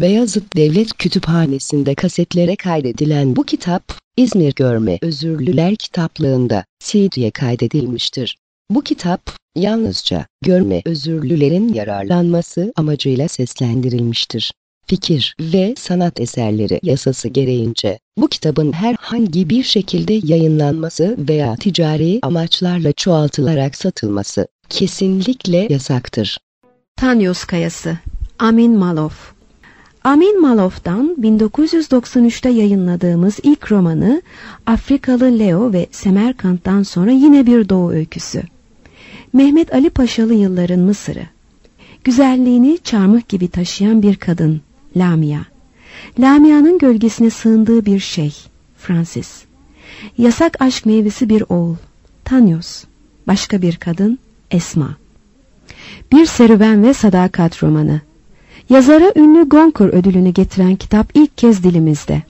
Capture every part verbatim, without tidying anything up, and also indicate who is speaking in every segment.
Speaker 1: Beyazıt Devlet Kütüphanesi'nde kasetlere kaydedilen bu kitap, İzmir Görme Özürlüler Kitaplığında C D'ye kaydedilmiştir. Bu kitap, yalnızca görme özürlülerin yararlanması amacıyla seslendirilmiştir. Fikir ve sanat eserleri yasası gereğince, bu kitabın herhangi bir şekilde yayınlanması veya ticari amaçlarla çoğaltılarak satılması kesinlikle yasaktır.
Speaker 2: Tanyos Kayası, Amin Malov. Amin Malov'dan bin dokuz yüz doksan üçte yayınladığımız ilk romanı Afrikalı Leo ve Semerkant'tan sonra yine bir Doğu öyküsü. Mehmet Ali Paşalı yılların Mısır'ı. Güzelliğini çarmıh gibi taşıyan bir kadın, Lamia. Lamia'nın gölgesine sığındığı bir şey, Francis. Yasak aşk meyvesi bir oğul, Tanyos. Başka bir kadın, Esma. Bir serüven ve sadakat romanı. Yazara ünlü Goncourt ödülünü getiren kitap ilk kez dilimizde.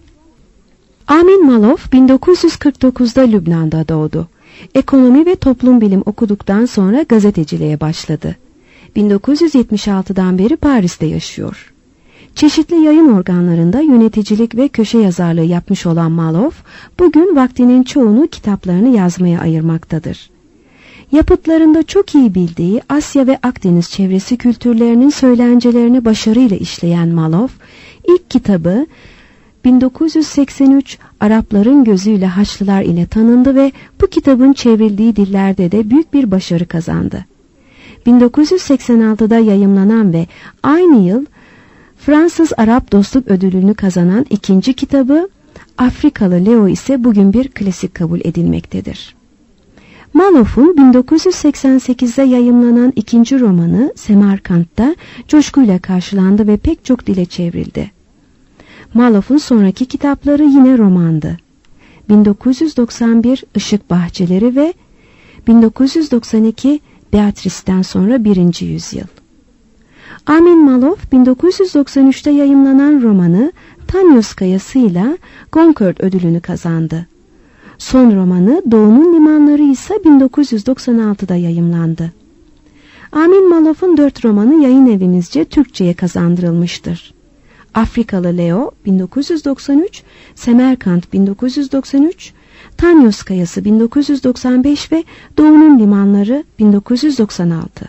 Speaker 2: Amin Malov bin dokuz yüz kırk dokuzda Lübnan'da doğdu. Ekonomi ve toplum bilim okuduktan sonra gazeteciliğe başladı. bin dokuz yüz yetmiş altıdan beri Paris'te yaşıyor. Çeşitli yayın organlarında yöneticilik ve köşe yazarlığı yapmış olan Malov, bugün vaktinin çoğunu kitaplarını yazmaya ayırmaktadır. Yapıtlarında çok iyi bildiği Asya ve Akdeniz çevresi kültürlerinin söylencelerini başarıyla işleyen Malov, ilk kitabı bin dokuz yüz seksen üç Arapların Gözüyle Haçlılar ile tanındı ve bu kitabın çevrildiği dillerde de büyük bir başarı kazandı. bin dokuz yüz seksen altıda yayımlanan ve aynı yıl Fransız Arap Dostluk Ödülünü kazanan ikinci kitabı Afrikalı Leo ise bugün bir klasik kabul edilmektedir. Malov'un bin dokuz yüz seksen sekizde yayımlanan ikinci romanı Semerkant'ta coşkuyla karşılandı ve pek çok dile çevrildi. Malov'un sonraki kitapları yine romandı. bin dokuz yüz doksan bir Işık Bahçeleri ve bin dokuz yüz doksan iki Beatrice'den sonra Birinci Yüzyıl. Amin Malov bin dokuz yüz doksan üçte yayımlanan romanı Tanyos Kayası'yla Goncourt ödülünü kazandı. Son romanı Doğu'nun Limanları ise bin dokuz yüz doksan altıda yayımlandı. Amin Malov'un dört romanı yayın evimizce Türkçe'ye kazandırılmıştır. Afrikalı Leo bin dokuz yüz doksan üç, Semerkant bin dokuz yüz doksan üç, Tanyos Kayası bin dokuz yüz doksan beş ve Doğu'nun Limanları bin dokuz yüz doksan altı.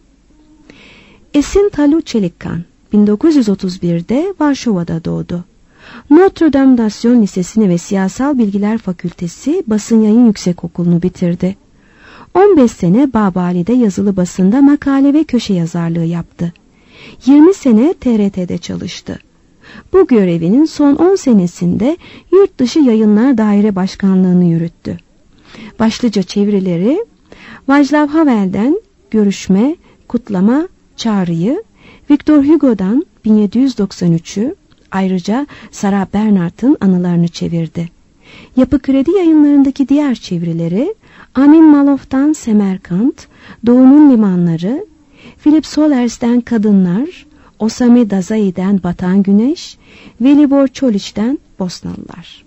Speaker 2: Esin Talu Çelikkan bin dokuz yüz otuz birde Varşova'da doğdu. Notre Dame d'Assion Lisesi'ni ve Siyasal Bilgiler Fakültesi Basın Yayın Yüksekokulu'nu bitirdi. on beş sene Babali'de yazılı basında makale ve köşe yazarlığı yaptı. yirmi sene T R T'de çalıştı. Bu görevinin son on senesinde Yurt Dışı Yayınlar Daire Başkanlığı'nı yürüttü. Başlıca çevirileri Václav Havel'den Görüşme, Kutlama, Çağrı'yı, Victor Hugo'dan bin yedi yüz doksan üçü, ayrıca Sarah Bernhardt'ın anılarını çevirdi. Yapı Kredi Yayınları'ndaki diğer çevirileri Amin Malov'dan Semerkant, Doğu'nun Limanları, Philip Solers'ten Kadınlar, Osame Dazai'den Batan Güneş, Velibor Çoliç'ten Bosnalılar.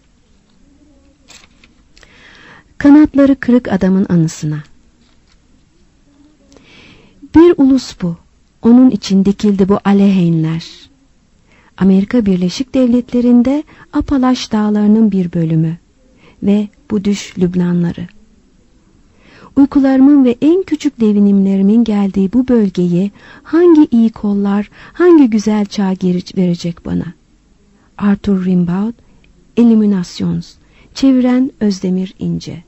Speaker 2: Kanatları Kırık Adamın Anısına. Bir ulus bu, onun için dikildi bu aleyheinler. Amerika Birleşik Devletleri'nde Apalaş Dağları'nın bir bölümü ve bu düş Lübnanları. Uykularımın ve en küçük devinimlerimin geldiği bu bölgeyi hangi iyi kollar, hangi güzel çağ geri verecek bana? Arthur Rimbaud, Illuminations, çeviren Özdemir İnce.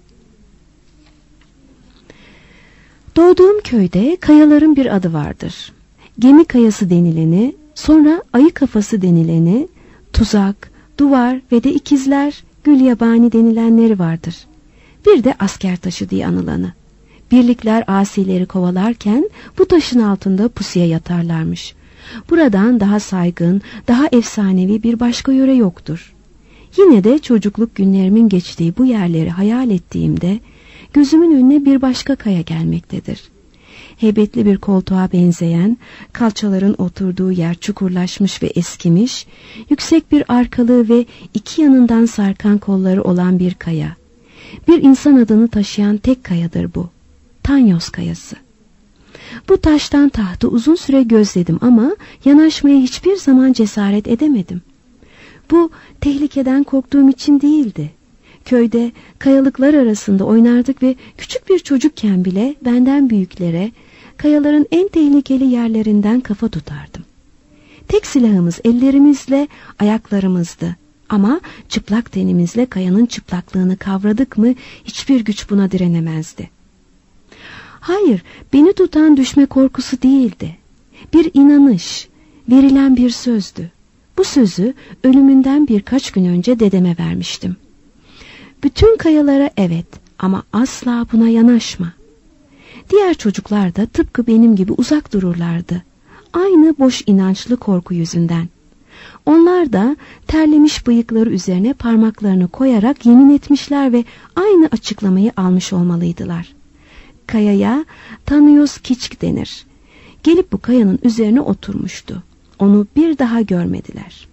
Speaker 2: Doğduğum köyde kayaların bir adı vardır. Gemi kayası denileni, sonra ayı kafası denileni, tuzak, duvar ve de ikizler, gül yabani denilenleri vardır. Bir de asker taşı diye anılanı. Birlikler asileri kovalarken bu taşın altında pusuya yatarlarmış. Buradan daha saygın, daha efsanevi bir başka yöre yoktur. Yine de çocukluk günlerimin geçtiği bu yerleri hayal ettiğimde gözümün önüne bir başka kaya gelmektedir. Heybetli bir koltuğa benzeyen, kalçaların oturduğu yer çukurlaşmış ve eskimiş, yüksek bir arkalığı ve iki yanından sarkan kolları olan bir kaya. Bir insan adını taşıyan tek kayadır bu. Tanyos Kayası. Bu taştan tahtı uzun süre gözledim ama yanaşmaya hiçbir zaman cesaret edemedim. Bu tehlikeden korktuğum için değildi. Köyde kayalıklar arasında oynardık ve küçük bir çocukken bile benden büyüklere kayaların en tehlikeli yerlerinden kafa tutardım. Tek silahımız ellerimizle ayaklarımızdı. Ama çıplak tenimizle kayanın çıplaklığını kavradık mı hiçbir güç buna direnemezdi. Hayır, beni tutan düşme korkusu değildi. Bir inanış, verilen bir sözdü. Bu sözü ölümünden birkaç gün önce dedeme vermiştim. Bütün kayalara evet ama asla buna yanaşma. Diğer çocuklar da tıpkı benim gibi uzak dururlardı. Aynı boş inançlı korku yüzünden. Onlar da terlemiş bıyıkları üzerine parmaklarını koyarak yemin etmişler ve aynı açıklamayı almış olmalıydılar. Kayaya Tanıyos Kiçk denir. Gelip bu kayanın üzerine oturmuştu. Onu bir daha görmediler.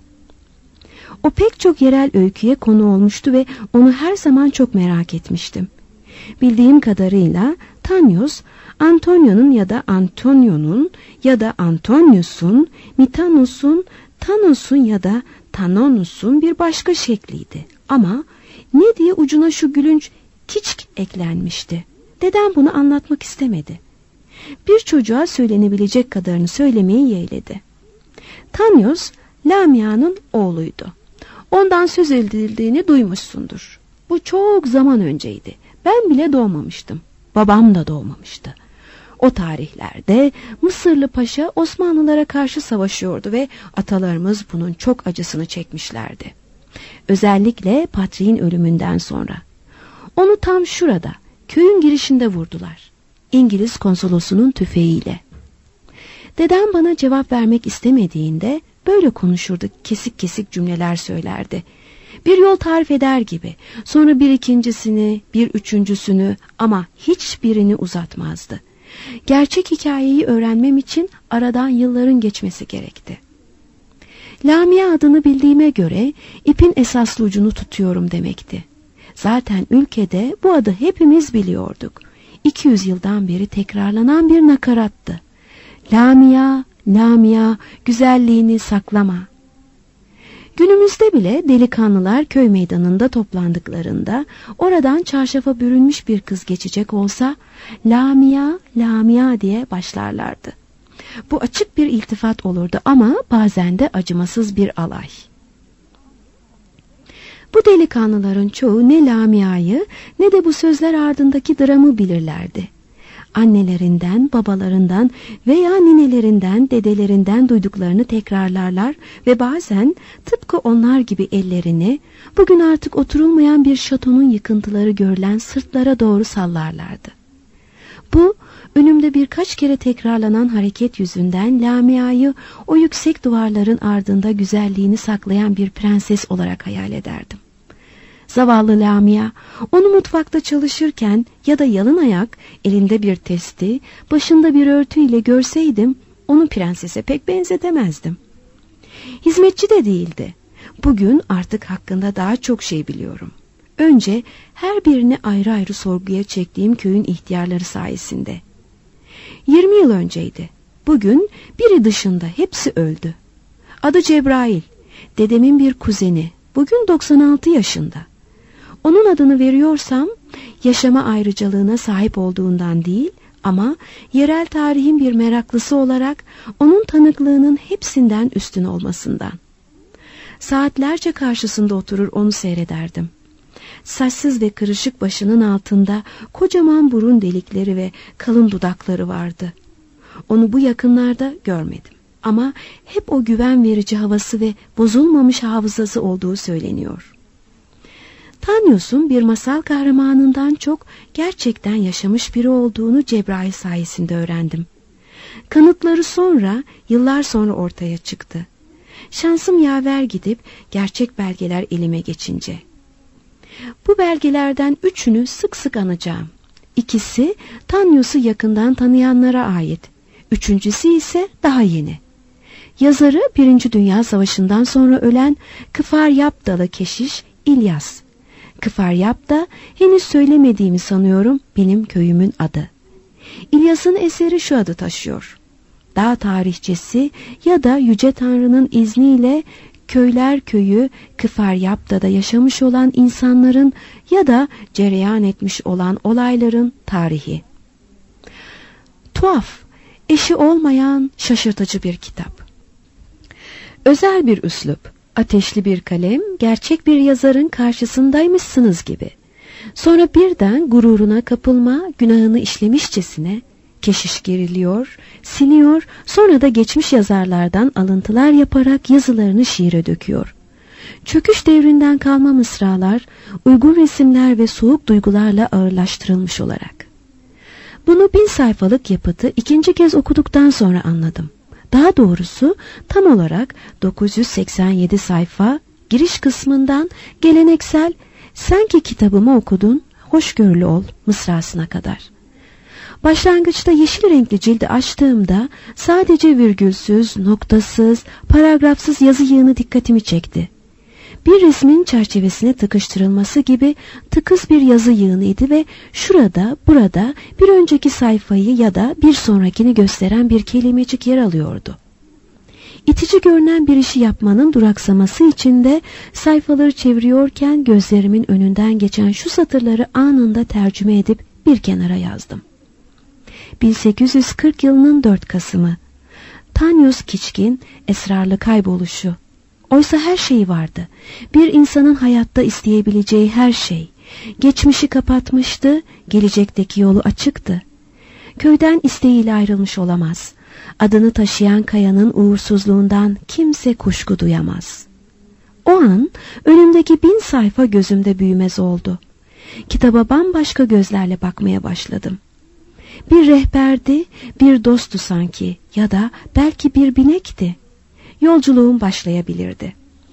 Speaker 2: O pek çok yerel öyküye konu olmuştu ve onu her zaman çok merak etmiştim. Bildiğim kadarıyla Tanyos, Antonio'nun ya da Antonio'nun ya da Antonius'un, Mitanos'un, Tanos'un ya da Tanonus'un bir başka şekliydi. Ama ne diye ucuna şu gülünç Kiçk eklenmişti. Dedem bunu anlatmak istemedi. Bir çocuğa söylenebilecek kadarını söylemeyi yeğledi. Tanyos, Lamia'nın oğluydu. Ondan söz edildiğini duymuşsundur. Bu çok zaman önceydi. Ben bile doğmamıştım. Babam da doğmamıştı. O tarihlerde Mısırlı paşa Osmanlılara karşı savaşıyordu ve atalarımız bunun çok acısını çekmişlerdi. Özellikle Patriğin ölümünden sonra. Onu tam şurada, köyün girişinde vurdular. İngiliz konsolosunun tüfeğiyle. Dedem bana cevap vermek istemediğinde böyle konuşurdu, kesik kesik cümleler söylerdi. Bir yol tarif eder gibi, sonra bir ikincisini, bir üçüncüsünü ama hiçbirini uzatmazdı. Gerçek hikayeyi öğrenmem için aradan yılların geçmesi gerekti. Lamia adını bildiğime göre ipin esaslı ucunu tutuyorum demekti. Zaten ülkede bu adı hepimiz biliyorduk. iki yüz yıldan beri tekrarlanan bir nakarattı. Lamia, Lamia, güzelliğini saklama. Günümüzde bile delikanlılar köy meydanında toplandıklarında oradan çarşafa bürünmüş bir kız geçecek olsa Lamia, Lamia diye başlarlardı. Bu açık bir iltifat olurdu ama bazen de acımasız bir alay. Bu delikanlıların çoğu ne Lamia'yı ne de bu sözler ardındaki dramı bilirlerdi. Annelerinden, babalarından veya ninelerinden, dedelerinden duyduklarını tekrarlarlar ve bazen tıpkı onlar gibi ellerini bugün artık oturulmayan bir şatonun yıkıntıları görülen sırtlara doğru sallarlardı. Bu, önümde birkaç kere tekrarlanan hareket yüzünden Lamia'yı o yüksek duvarların ardında güzelliğini saklayan bir prenses olarak hayal ederdim. Zavallı Lamia, onu mutfakta çalışırken ya da yalın ayak, elinde bir testi, başında bir örtüyle görseydim, onu prensese pek benzetemezdim. Hizmetçi de değildi. Bugün artık hakkında daha çok şey biliyorum. Önce her birini ayrı ayrı sorguya çektiğim köyün ihtiyarları sayesinde. Yirmi yıl önceydi. Bugün biri dışında hepsi öldü. Adı Cebrail, dedemin bir kuzeni, bugün doksan altı yaşında. Onun adını veriyorsam yaşama ayrıcalığına sahip olduğundan değil ama yerel tarihin bir meraklısı olarak onun tanıklığının hepsinden üstün olmasından. Saatlerce karşısında oturur onu seyrederdim. Saçsız ve kırışık başının altında kocaman burun delikleri ve kalın dudakları vardı. Onu bu yakınlarda görmedim ama hep o güven verici havası ve bozulmamış hafızası olduğu söyleniyor. Tanyos'un bir masal kahramanından çok gerçekten yaşamış biri olduğunu Cebrail sayesinde öğrendim. Kanıtları sonra, yıllar sonra ortaya çıktı. Şansım yaver gidip gerçek belgeler elime geçince. Bu belgelerden üçünü sık sık anacağım. İkisi Tanyos'u yakından tanıyanlara ait. Üçüncüsü ise daha yeni. Yazarı Birinci Dünya Savaşı'ndan sonra ölen Kıfaryapdalı keşiş İlyas. Kıfaryapda henüz söylemediğimi sanıyorum benim köyümün adı. İlyas'ın eseri şu adı taşıyor: Dağ tarihçesi ya da Yüce Tanrı'nın izniyle Köyler Köyü Kıfaryapta'da yaşamış olan insanların ya da cereyan etmiş olan olayların tarihi. Tuhaf, eşi olmayan şaşırtıcı bir kitap. Özel bir üslup, ateşli bir kalem, gerçek bir yazarın karşısındaymışsınız gibi. Sonra birden gururuna kapılma, günahını işlemişçesine keşiş geriliyor, siniyor, sonra da geçmiş yazarlardan alıntılar yaparak yazılarını şiire döküyor. Çöküş devrinden kalma mısralar, uygun resimler ve soğuk duygularla ağırlaştırılmış olarak. Bunu bin sayfalık yapıtı ikinci kez okuduktan sonra anladım. Daha doğrusu tam olarak dokuz yüz seksen yedi sayfa, giriş kısmından geleneksel "sen ki kitabımı okudun, hoşgörülü ol" mısrasına kadar. Başlangıçta yeşil renkli cildi açtığımda sadece virgülsüz, noktasız, paragrafsız yazı yığını dikkatimi çekti. Bir resmin çerçevesine tıkıştırılması gibi tıkız bir yazı yığınıydı ve şurada, burada bir önceki sayfayı ya da bir sonrakini gösteren bir kelimecik yer alıyordu. İtici görünen bir işi yapmanın duraksaması içinde sayfaları çeviriyorken gözlerimin önünden geçen şu satırları anında tercüme edip bir kenara yazdım. bin sekiz yüz kırk yılının dört Kasım'ı. Tanyus Kiçkin esrarlı kayboluşu. Oysa her şeyi vardı. Bir insanın hayatta isteyebileceği her şey. Geçmişi kapatmıştı, gelecekteki yolu açıktı. Köyden isteğiyle ayrılmış olamaz. Adını taşıyan kayanın uğursuzluğundan kimse kuşku duyamaz. O an önümdeki bin sayfa gözümde büyümez oldu. Kitaba bambaşka gözlerle bakmaya başladım. Bir rehberdi, bir dosttu sanki ya da belki bir binekti. Yolculuğum başlayabilirdi.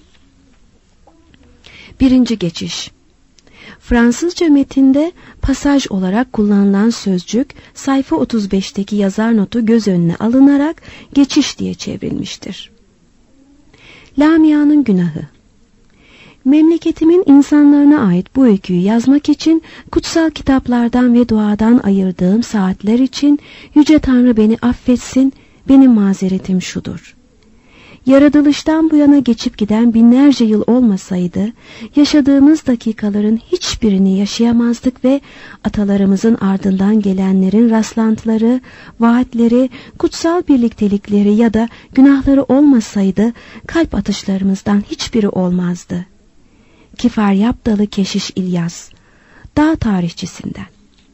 Speaker 2: Birinci geçiş. Fransızca metinde pasaj olarak kullanılan sözcük sayfa otuz beşteki yazar notu göz önüne alınarak geçiş diye çevrilmiştir. Lamia'nın günahı. Memleketimin insanlarına ait bu öyküyü yazmak için kutsal kitaplardan ve duadan ayırdığım saatler için Yüce Tanrı beni affetsin, benim mazeretim şudur. Yaratılıştan bu yana geçip giden binlerce yıl olmasaydı, yaşadığımız dakikaların hiçbirini yaşayamazdık ve atalarımızın ardından gelenlerin rastlantıları, vaatleri, kutsal birliktelikleri ya da günahları olmasaydı, kalp atışlarımızdan hiçbiri olmazdı. Kıfaryaptalı Keşiş İlyas, Dağ tarihçisinden.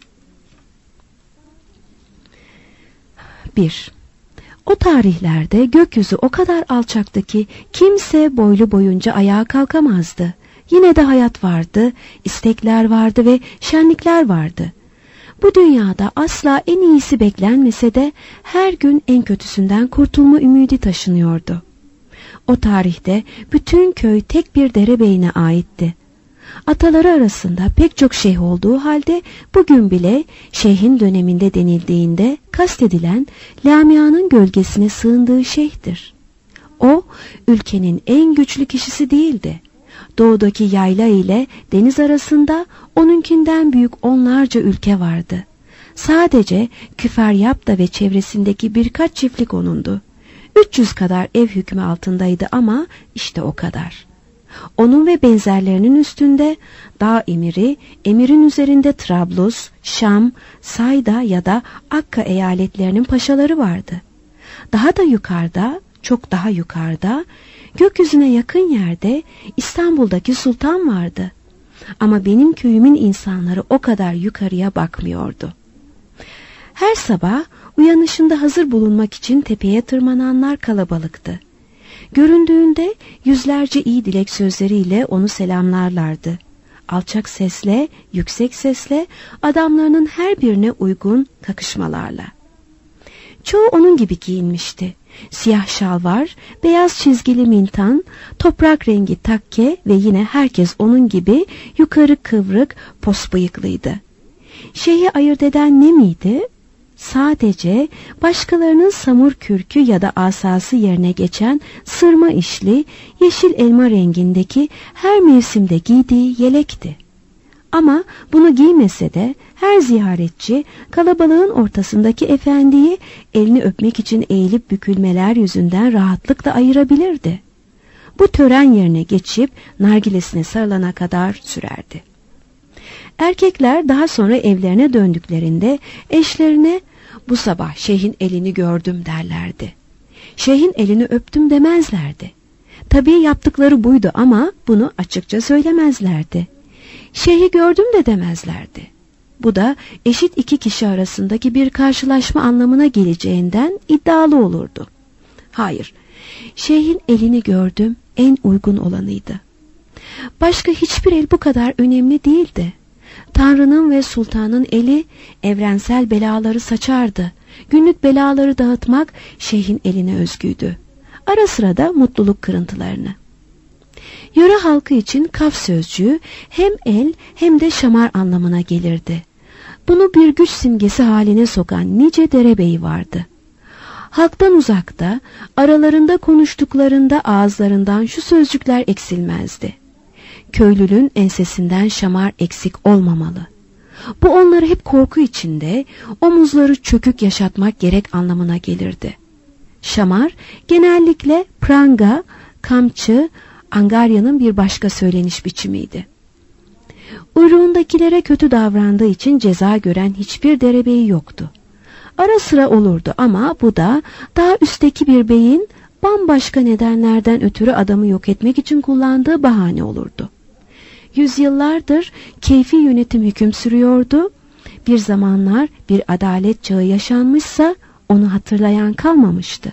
Speaker 2: bir. O tarihlerde gökyüzü o kadar alçaktı ki kimse boylu boyunca ayağa kalkamazdı. Yine de hayat vardı, istekler vardı ve şenlikler vardı. Bu dünyada asla en iyisi beklenmese de her gün en kötüsünden kurtulma ümidi taşınıyordu. O tarihte bütün köy tek bir derebeyine aitti. Ataları arasında pek çok şeyh olduğu halde bugün bile şeyhin döneminde denildiğinde kastedilen Lamia'nın gölgesine sığındığı şeyhtir. O, ülkenin en güçlü kişisi değildi. Doğudaki yayla ile deniz arasında onunkinden büyük onlarca ülke vardı. Sadece Kıfaryapta ve çevresindeki birkaç çiftlik onundu. üç yüz kadar ev hükmü altındaydı ama işte o kadar. Onun ve benzerlerinin üstünde dağ emiri, emirin üzerinde Trablus, Şam, Sayda ya da Akka eyaletlerinin paşaları vardı. Daha da yukarıda, çok daha yukarıda, gökyüzüne yakın yerde İstanbul'daki sultan vardı. Ama benim köyümün insanları o kadar yukarıya bakmıyordu. Her sabah uyanışında hazır bulunmak için tepeye tırmananlar kalabalıktı. Göründüğünde yüzlerce iyi dilek sözleriyle onu selamlarlardı. Alçak sesle, yüksek sesle, adamlarının her birine uygun kakışmalarla. Çoğu onun gibi giyinmişti. Siyah şalvar, beyaz çizgili mintan, toprak rengi takke ve yine herkes onun gibi yukarı kıvrık, pos bıyıklıydı. Şeyi ayırt eden ne miydi? Sadece başkalarının samur kürkü ya da asası yerine geçen sırma işli, yeşil elma rengindeki her mevsimde giydiği yelekti. Ama bunu giymese de her ziyaretçi kalabalığın ortasındaki efendiyi elini öpmek için eğilip bükülmeler yüzünden rahatlıkla ayırabilirdi. Bu tören yerine geçip nargilesine sarılana kadar sürerdi. Erkekler daha sonra evlerine döndüklerinde eşlerine "Bu sabah şeyhin elini gördüm" derlerdi. "Şeyhin elini öptüm" demezlerdi. Tabii yaptıkları buydu ama bunu açıkça söylemezlerdi. "Şeyhi gördüm" de demezlerdi. Bu da eşit iki kişi arasındaki bir karşılaşma anlamına geleceğinden iddialı olurdu. Hayır, şeyhin elini gördüm en uygun olanıydı. Başka hiçbir el bu kadar önemli değildi. Tanrı'nın ve sultanın eli evrensel belaları saçardı. Günlük belaları dağıtmak şeyhin eline özgüydü. Ara sıra da mutluluk kırıntılarını. Yöre halkı için kaf sözcüğü hem el hem de şamar anlamına gelirdi. Bunu bir güç simgesi haline sokan nice derebeyi vardı. Halktan uzakta, aralarında konuştuklarında ağızlarından şu sözcükler eksilmezdi: "Köylünün ensesinden şamar eksik olmamalı." Bu onları hep korku içinde, omuzları çökük yaşatmak gerek anlamına gelirdi. Şamar genellikle pranga, kamçı, angaryanın bir başka söyleniş biçimiydi. Uyruğundakilere kötü davrandığı için ceza gören hiçbir derebeyi yoktu. Ara sıra olurdu ama bu da daha üstteki bir beyin bambaşka nedenlerden ötürü adamı yok etmek için kullandığı bahane olurdu. Yüzyıllardır keyfi yönetim hüküm sürüyordu. Bir zamanlar bir adalet çağı yaşanmışsa onu hatırlayan kalmamıştı.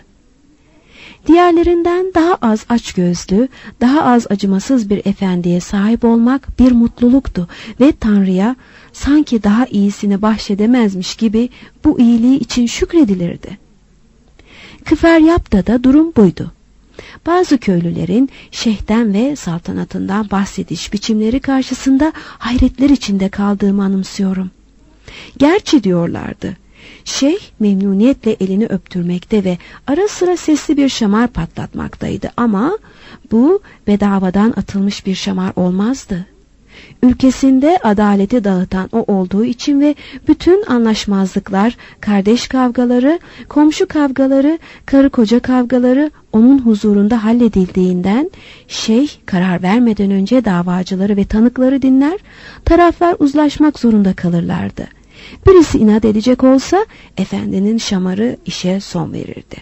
Speaker 2: Diğerlerinden daha az açgözlü, daha az acımasız bir efendiye sahip olmak bir mutluluktu ve Tanrı'ya sanki daha iyisini bahşedemezmiş gibi bu iyiliği için şükredilirdi. Küferyap'ta da durum buydu. Bazı köylülerin şeyhten ve saltanatından bahsediş biçimleri karşısında hayretler içinde kaldığımı anımsıyorum. Gerçi diyorlardı, şeyh memnuniyetle elini öptürmekte ve ara sıra sesli bir şamar patlatmaktaydı ama bu bedavadan atılmış bir şamar olmazdı. Ülkesinde adaleti dağıtan o olduğu için ve bütün anlaşmazlıklar, kardeş kavgaları, komşu kavgaları, karı koca kavgaları onun huzurunda halledildiğinden şeyh karar vermeden önce davacıları ve tanıkları dinler, taraflar uzlaşmak zorunda kalırlardı. Birisi inat edecek olsa efendinin şamarı işe son verirdi.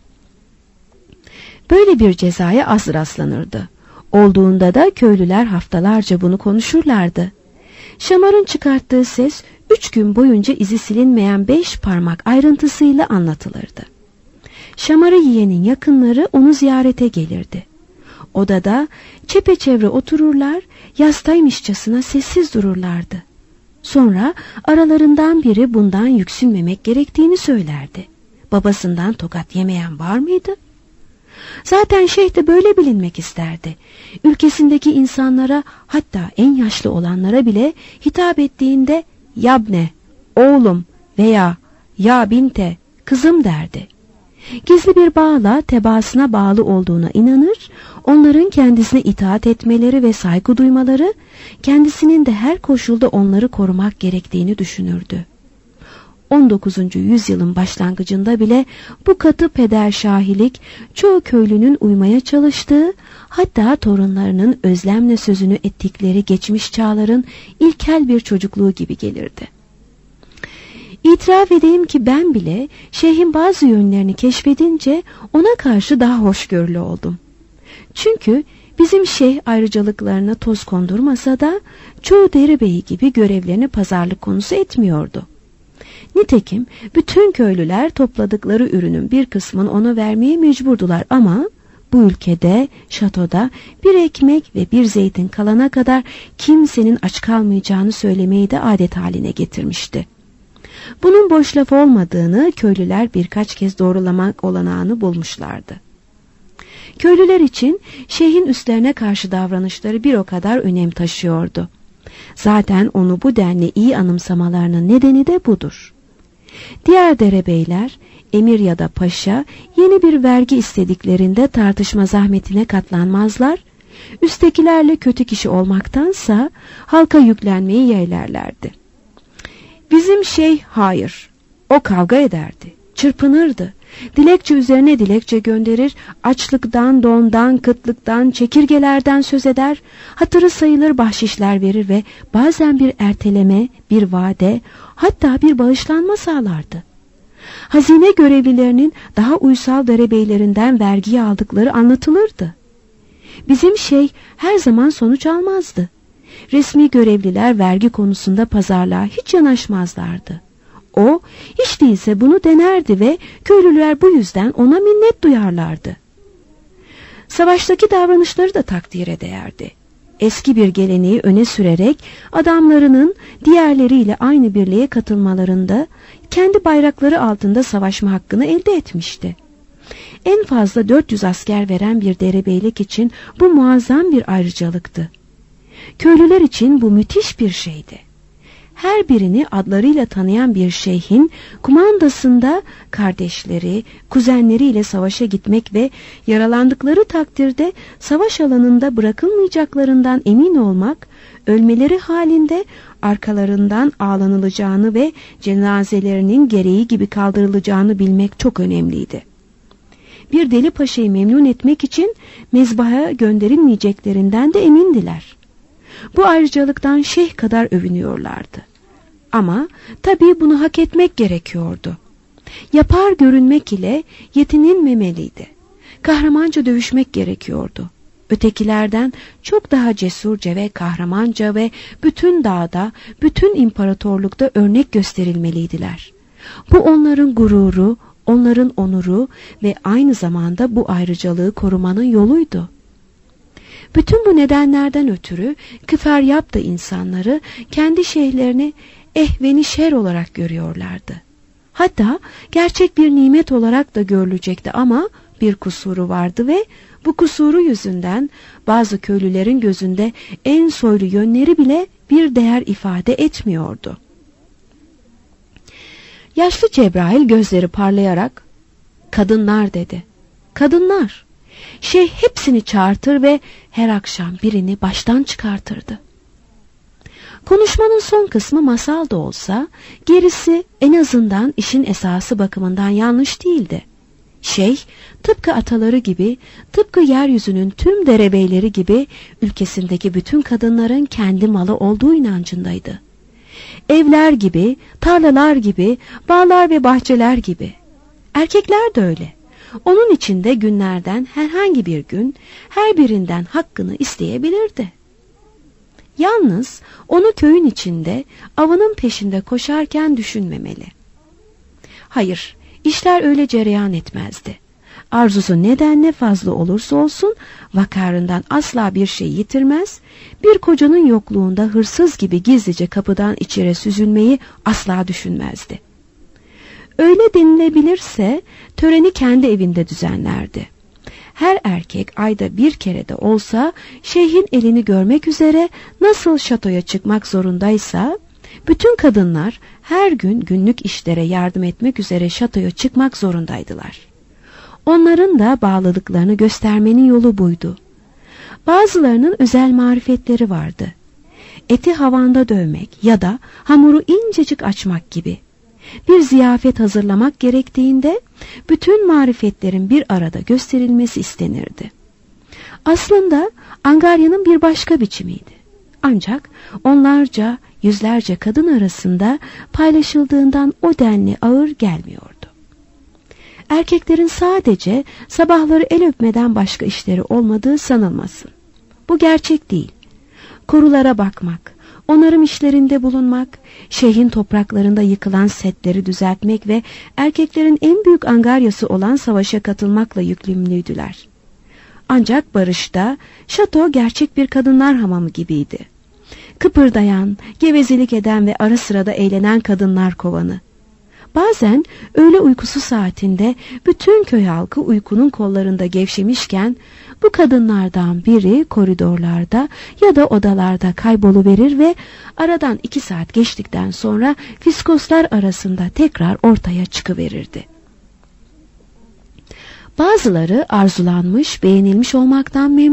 Speaker 2: Böyle bir cezaya az rastlanırdı. Olduğunda da köylüler haftalarca bunu konuşurlardı. Şamarın çıkarttığı ses üç gün boyunca izi silinmeyen beş parmak ayrıntısıyla anlatılırdı. Şamarı yiyenin yakınları onu ziyarete gelirdi. Odada çepeçevre otururlar, yastaymışçasına sessiz dururlardı. Sonra aralarından biri bundan yüksünmemek gerektiğini söylerdi. Babasından tokat yemeyen var mıydı? Zaten şeyh de böyle bilinmek isterdi. Ülkesindeki insanlara, hatta en yaşlı olanlara bile hitap ettiğinde yabne, oğlum veya ya binte, kızım derdi. Gizli bir bağla tebaasına bağlı olduğuna inanır, onların kendisine itaat etmeleri ve saygı duymaları, kendisinin de her koşulda onları korumak gerektiğini düşünürdü. on dokuzuncu yüzyılın başlangıcında bile bu katı pederşahilik çoğu köylünün uymaya çalıştığı, hatta torunlarının özlemle sözünü ettikleri geçmiş çağların ilkel bir çocukluğu gibi gelirdi. İtiraf edeyim ki ben bile şeyhin bazı yönlerini keşfedince ona karşı daha hoşgörülü oldum. Çünkü bizim şeyh ayrıcalıklarına toz kondurmasa da çoğu derebeyi gibi görevlerini pazarlık konusu etmiyordu. Nitekim bütün köylüler topladıkları ürünün bir kısmını ona vermeye mecburdular ama bu ülkede, şatoda bir ekmek ve bir zeytin kalana kadar kimsenin aç kalmayacağını söylemeyi de adet haline getirmişti. Bunun boş laf olmadığını köylüler birkaç kez doğrulamak olanağını bulmuşlardı. Köylüler için şeyhin üstlerine karşı davranışları bir o kadar önem taşıyordu. Zaten onu bu denli iyi anımsamalarının nedeni de budur. Diğer derebeyler, emir ya da paşa yeni bir vergi istediklerinde tartışma zahmetine katlanmazlar, üsttekilerle kötü kişi olmaktansa halka yüklenmeyi yeğlerlerdi. Bizim şeyh hayır, o kavga ederdi, çırpınırdı, dilekçe üzerine dilekçe gönderir, açlıktan, dondan, kıtlıktan, çekirgelerden söz eder, hatırı sayılır bahşişler verir ve bazen bir erteleme, bir vade, hatta bir bağışlanma sağlardı. Hazine görevlilerinin daha uysal derebeylerinden vergiyi aldıkları anlatılırdı. Bizim şeyh her zaman sonuç almazdı. Resmi görevliler vergi konusunda pazarlığa hiç yanaşmazlardı. O hiç değilse bunu denerdi ve köylüler bu yüzden ona minnet duyarlardı. Savaştaki davranışları da takdire değerdi. Eski bir geleneği öne sürerek adamlarının diğerleriyle aynı birliğe katılmalarında kendi bayrakları altında savaşma hakkını elde etmişti. En fazla dört yüz asker veren bir derebeylik için bu muazzam bir ayrıcalıktı. Köylüler için bu müthiş bir şeydi. Her birini adlarıyla tanıyan bir şeyhin kumandasında kardeşleri, kuzenleriyle savaşa gitmek ve yaralandıkları takdirde savaş alanında bırakılmayacaklarından emin olmak, ölmeleri halinde arkalarından ağlanılacağını ve cenazelerinin gereği gibi kaldırılacağını bilmek çok önemliydi. Bir deli paşayı memnun etmek için mezbaha gönderilmeyeceklerinden de emindiler. Bu ayrıcalıktan şeyh kadar övünüyorlardı. Ama tabii bunu hak etmek gerekiyordu. Yapar görünmek ile yetinilmemeliydi. Kahramanca dövüşmek gerekiyordu. Ötekilerden çok daha cesurca ve kahramanca ve bütün dağda, bütün imparatorlukta örnek gösterilmeliydiler. Bu onların gururu, onların onuru ve aynı zamanda bu ayrıcalığı korumanın yoluydu. Bütün bu nedenlerden ötürü Küferyap da insanları kendi şeyhlerini ehveni şer olarak görüyorlardı. Hatta gerçek bir nimet olarak da görülecekti ama bir kusuru vardı ve bu kusuru yüzünden bazı köylülerin gözünde en soylu yönleri bile bir değer ifade etmiyordu. Yaşlı Cebrail gözleri parlayarak "Kadınlar" dedi. Kadınlar. Şeyh hepsini çağırtır ve her akşam birini baştan çıkartırdı. Konuşmanın son kısmı masal da olsa, gerisi en azından işin esası bakımından yanlış değildi. Şeyh, tıpkı ataları gibi, tıpkı yeryüzünün tüm derebeyleri gibi, ülkesindeki bütün kadınların kendi malı olduğu inancındaydı. Evler gibi, tarlalar gibi, bağlar ve bahçeler gibi. Erkekler de öyle. Onun için de günlerden herhangi bir gün her birinden hakkını isteyebilirdi. Yalnız onu köyün içinde avının peşinde koşarken düşünmemeli. Hayır, işler öyle cereyan etmezdi. Arzusu nedenle fazla olursa olsun vakarından asla bir şey yitirmez, bir kocanın yokluğunda hırsız gibi gizlice kapıdan içeri süzülmeyi asla düşünmezdi. Öyle denilebilirse töreni kendi evinde düzenlerdi. Her erkek ayda bir kere de olsa şeyhin elini görmek üzere nasıl şatoya çıkmak zorundaysa, bütün kadınlar her gün günlük işlere yardım etmek üzere şatoya çıkmak zorundaydılar. Onların da bağlılıklarını göstermenin yolu buydu. Bazılarının özel marifetleri vardı. Eti havanda dövmek ya da hamuru incecik açmak gibi. Bir ziyafet hazırlamak gerektiğinde bütün marifetlerin bir arada gösterilmesi istenirdi. Aslında angaryanın bir başka biçimiydi. Ancak onlarca, yüzlerce kadın arasında paylaşıldığından o denli ağır gelmiyordu. Erkeklerin sadece sabahları el öpmeden başka işleri olmadığı sanılmasın. Bu gerçek değil. Korulara bakmak, onarım işlerinde bulunmak, şeyhin topraklarında yıkılan setleri düzeltmek ve erkeklerin en büyük angaryası olan savaşa katılmakla yükümlüydüler. Ancak barışta şato gerçek bir kadınlar hamamı gibiydi. Kıpırdayan, gevezelik eden ve ara sıra da eğlenen kadınlar kovanı. Bazen öğle uykusu saatinde bütün köy halkı uykunun kollarında gevşemişken bu kadınlardan biri koridorlarda ya da odalarda kayboluverir ve aradan iki saat geçtikten sonra fiskoslar arasında tekrar ortaya çıkıverirdi. Bazıları arzulanmış, beğenilmiş olmaktan memnun,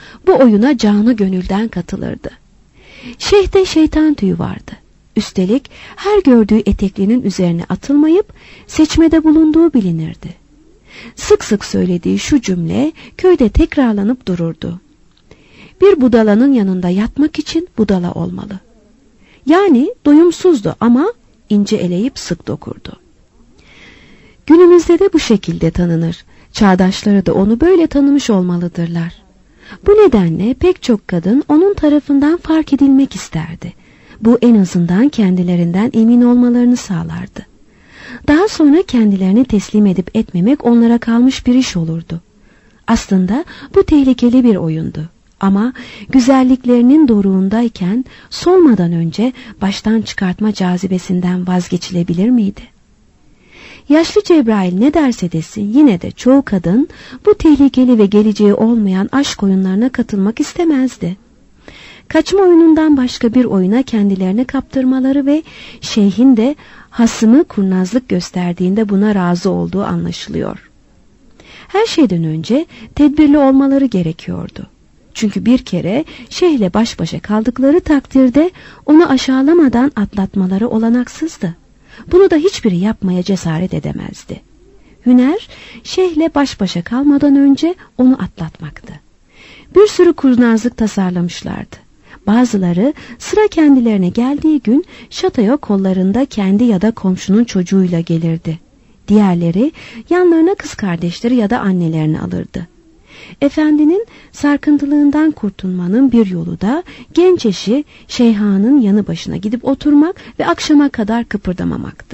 Speaker 2: Bu oyuna canı gönülden katılırdı. Şeyh'te şeytan tüyü vardı. Üstelik her gördüğü eteklinin üzerine atılmayıp seçmede bulunduğu bilinirdi. Sık sık söylediği şu cümle köyde tekrarlanıp dururdu. Bir budalanın yanında yatmak için budala olmalı. Yani doyumsuzdu ama ince eleyip sık dokurdu. Günümüzde de bu şekilde tanınır. Çağdaşları da onu böyle tanımış olmalıdırlar. Bu nedenle pek çok kadın onun tarafından fark edilmek isterdi. Bu en azından kendilerinden emin olmalarını sağlardı. Daha sonra kendilerini teslim edip etmemek onlara kalmış bir iş olurdu. Aslında bu tehlikeli bir oyundu. Ama güzelliklerinin doruğundayken solmadan önce baştan çıkartma cazibesinden vazgeçilebilir miydi? Yaşlı Cebrail ne derse desin yine de çoğu kadın bu tehlikeli ve geleceği olmayan aşk oyunlarına katılmak istemezdi. Kaçma oyunundan başka bir oyuna kendilerini kaptırmaları ve şeyhin de hasımı kurnazlık gösterdiğinde buna razı olduğu anlaşılıyor. Her şeyden önce tedbirli olmaları gerekiyordu. Çünkü bir kere şeyhle baş başa kaldıkları takdirde onu aşağılamadan atlatmaları olanaksızdı. Bunu da hiçbiri yapmaya cesaret edemezdi. Hüner, şeyhle baş başa kalmadan önce onu atlatmaktı. Bir sürü kurnazlık tasarlamışlardı. Bazıları sıra kendilerine geldiği gün şatoya kollarında kendi ya da komşunun çocuğuyla gelirdi. Diğerleri yanlarına kız kardeşleri ya da annelerini alırdı. Efendinin sarkıntılığından kurtulmanın bir yolu da genç eşi şeyhanın yanı başına gidip oturmak ve akşama kadar kıpırdamamaktı.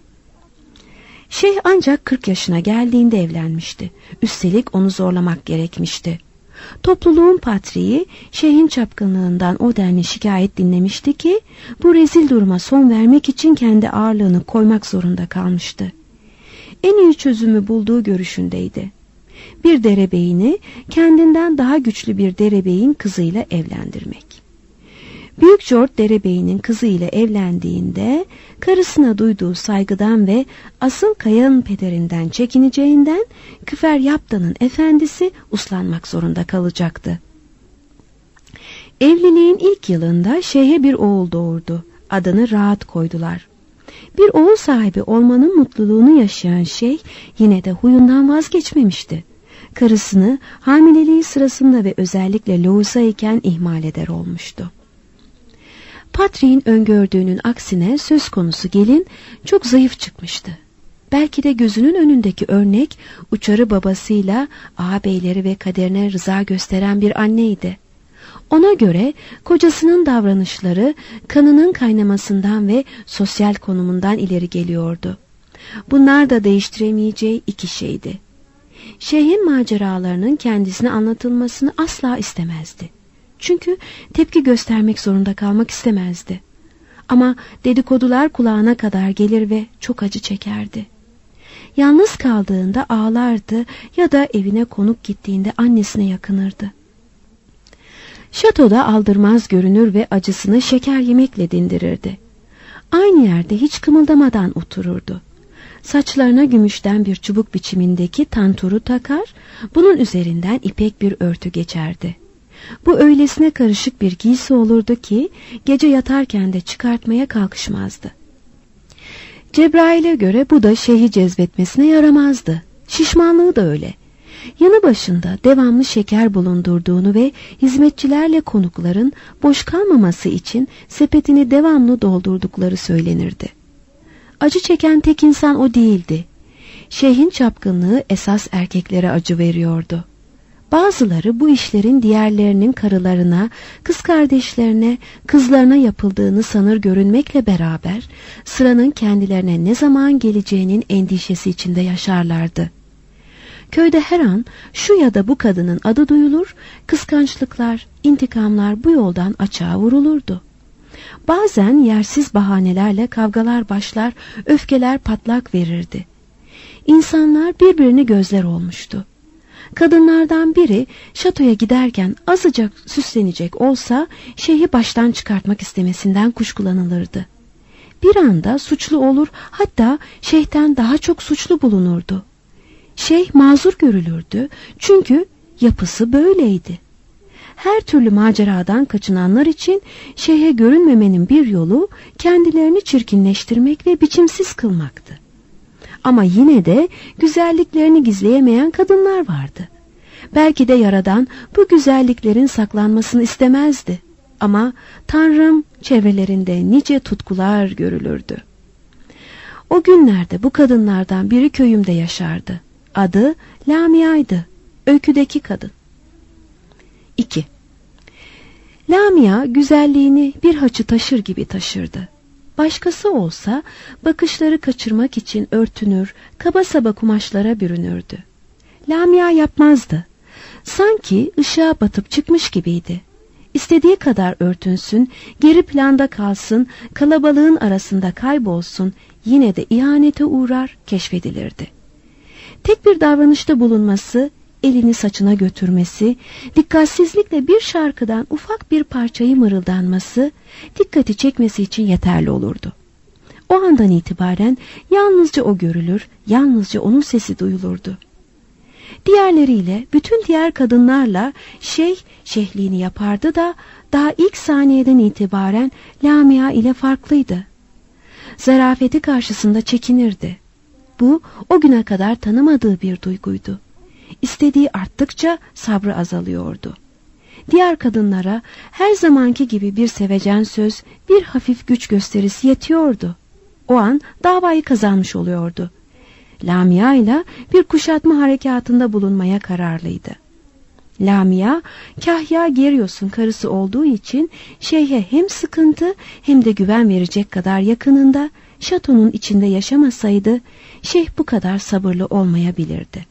Speaker 2: Şeyh ancak kırk yaşına geldiğinde evlenmişti. Üstelik onu zorlamak gerekmişti. Topluluğun patriği şeyhin çapkınlığından o denli şikayet dinlemişti ki bu rezil duruma son vermek için kendi ağırlığını koymak zorunda kalmıştı. En iyi çözümü bulduğu görüşündeydi. Bir derebeyini kendinden daha güçlü bir derebeyin kızıyla evlendirmek. Büyük George derebeyinin kızı ile evlendiğinde karısına duyduğu saygıdan ve asıl kayanın pederinden çekineceğinden Küfer Yaptan'ın efendisi uslanmak zorunda kalacaktı. Evliliğin ilk yılında şeyhe bir oğul doğurdu. Adını Rahat koydular. Bir oğul sahibi olmanın mutluluğunu yaşayan şeyh yine de huyundan vazgeçmemişti. Karısını hamileliği sırasında ve özellikle lohusa iken ihmal eder olmuştu. Patriğin öngördüğünün aksine söz konusu gelin çok zayıf çıkmıştı. Belki de gözünün önündeki örnek uçarı babasıyla ağabeyleri ve kaderine rıza gösteren bir anneydi. Ona göre kocasının davranışları kanının kaynamasından ve sosyal konumundan ileri geliyordu. Bunlar da değiştiremeyeceği iki şeydi. Şeyhin maceralarının kendisine anlatılmasını asla istemezdi. Çünkü tepki göstermek zorunda kalmak istemezdi. Ama dedikodular kulağına kadar gelir ve çok acı çekerdi. Yalnız kaldığında ağlardı ya da evine konuk gittiğinde annesine yakınırdı. Şatoda aldırmaz görünür ve acısını şeker yemekle dindirirdi. Aynı yerde hiç kımıldamadan otururdu. Saçlarına gümüşten bir çubuk biçimindeki tanturu takar, bunun üzerinden ipek bir örtü geçerdi. Bu öylesine karışık bir giysi olurdu ki gece yatarken de çıkartmaya kalkışmazdı. Cebrail'e göre bu da şeyhi cezbetmesine yaramazdı. Şişmanlığı da öyle. Yanı başında devamlı şeker bulundurduğunu ve hizmetçilerle konukların boş kalmaması için sepetini devamlı doldurdukları söylenirdi. Acı çeken tek insan o değildi. Şeyhin çapkınlığı esas erkeklere acı veriyordu. Bazıları bu işlerin diğerlerinin karılarına, kız kardeşlerine, kızlarına yapıldığını sanır görünmekle beraber sıranın kendilerine ne zaman geleceğinin endişesi içinde yaşarlardı. Köyde her an şu ya da bu kadının adı duyulur, kıskançlıklar, intikamlar bu yoldan açığa vurulurdu. Bazen yersiz bahanelerle kavgalar başlar, öfkeler patlak verirdi. İnsanlar birbirini gözler olmuştu. Kadınlardan biri şatoya giderken azıcık süslenecek olsa şeyhi baştan çıkartmak istemesinden kuşkulanılırdı. Bir anda suçlu olur, hatta şeyhten daha çok suçlu bulunurdu. Şeyh mazur görülürdü çünkü yapısı böyleydi. her türlü maceradan kaçınanlar için şeyhe görünmemenin bir yolu kendilerini çirkinleştirmek ve biçimsiz kılmaktı. Ama yine de güzelliklerini gizleyemeyen kadınlar vardı. Belki de Yaradan bu güzelliklerin saklanmasını istemezdi. Ama Tanrım çevrelerinde nice tutkular görülürdü. O günlerde bu kadınlardan biri köyümde yaşardı. Adı Lamia'ydı. Öyküdeki kadın. İki. Lamia güzelliğini bir haçı taşır gibi taşırdı. Başkası olsa bakışları kaçırmak için örtünür, kaba saba kumaşlara bürünürdü. Lamia yapmazdı. Sanki ışığa batıp çıkmış gibiydi. İstediği kadar örtünsün, geri planda kalsın, kalabalığın arasında kaybolsun, yine de ihanete uğrar, keşfedilirdi. Tek bir davranışta bulunması, elini saçına götürmesi, dikkatsizlikle bir şarkıdan ufak bir parçayı mırıldanması, dikkati çekmesi için yeterli olurdu. O andan itibaren yalnızca o görülür, yalnızca onun sesi duyulurdu. Diğerleriyle, bütün diğer kadınlarla şeyh şeyhliğini yapardı da daha ilk saniyeden itibaren Lamia ile farklıydı. Zarafeti karşısında çekinirdi. Bu o güne kadar tanımadığı bir duyguydu. İstediği arttıkça sabrı azalıyordu. Diğer kadınlara her zamanki gibi bir sevecen söz, bir hafif güç gösterisi yetiyordu. O an davayı kazanmış oluyordu. Lamia ile bir kuşatma harekatında bulunmaya kararlıydı. Lamia, Kahya Gerios'un karısı olduğu için şeyhe hem sıkıntı hem de güven verecek kadar yakınında, şatonun içinde yaşamasaydı şeyh bu kadar sabırlı olmayabilirdi.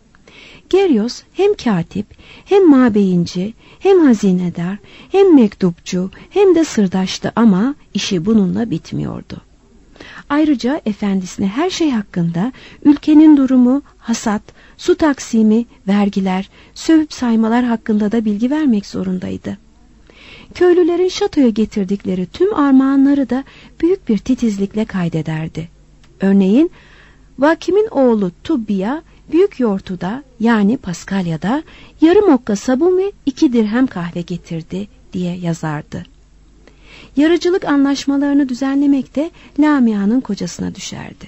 Speaker 2: Gerios hem katip, hem mabeyinci, hem hazinedar, hem mektupçu, hem de sırdaştı ama işi bununla bitmiyordu. Ayrıca efendisine her şey hakkında, ülkenin durumu, hasat, su taksimi, vergiler, sövüp saymalar hakkında da bilgi vermek zorundaydı. Köylülerin şatoya getirdikleri tüm armağanları da büyük bir titizlikle kaydederdi. Örneğin, Vakim'in oğlu Tubbiya, büyük yortuda yani Paskalya'da yarım okka sabun ve iki dirhem kahve getirdi diye yazardı. Yarıcılık anlaşmalarını düzenlemek de Lamia'nın kocasına düşerdi.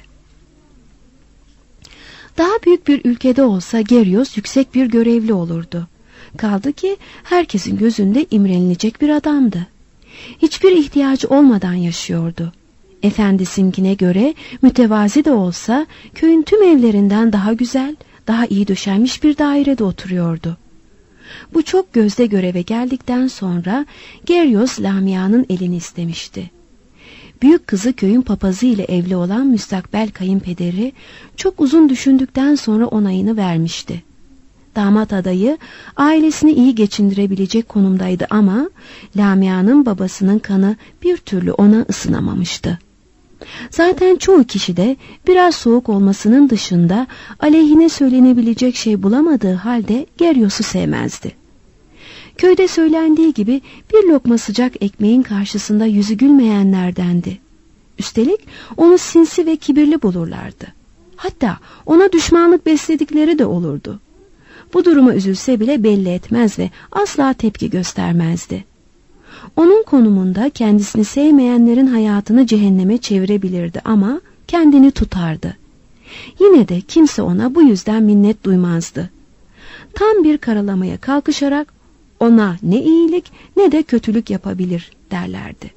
Speaker 2: Daha büyük bir ülkede olsa Gerios yüksek bir görevli olurdu. Kaldı ki herkesin gözünde imrenilecek bir adamdı. Hiçbir ihtiyacı olmadan yaşıyordu. Efendisinkine göre mütevazi de olsa köyün tüm evlerinden daha güzel, daha iyi döşenmiş bir dairede oturuyordu. Bu çok gözde göreve geldikten sonra Gerios Lamia'nın elini istemişti. Büyük kızı köyün papazı ile evli olan müstakbel kayınpederi çok uzun düşündükten sonra onayını vermişti. Damat adayı ailesini iyi geçindirebilecek konumdaydı ama Lamia'nın babasının kanı bir türlü ona ısınamamıştı. Zaten çoğu kişi de biraz soğuk olmasının dışında aleyhine söylenebilecek şey bulamadığı halde Gerios'u sevmezdi. Köyde söylendiği gibi bir lokma sıcak ekmeğin karşısında yüzü gülmeyenlerdendi. Üstelik onu sinsi ve kibirli bulurlardı. Hatta ona düşmanlık besledikleri de olurdu. Bu duruma üzülse bile belli etmez ve asla tepki göstermezdi. Onun konumunda kendisini sevmeyenlerin hayatını cehenneme çevirebilirdi ama kendini tutardı. Yine de kimse ona bu yüzden minnet duymazdı. Tam bir karalamaya kalkışarak ona ne iyilik ne de kötülük yapabilir derlerdi.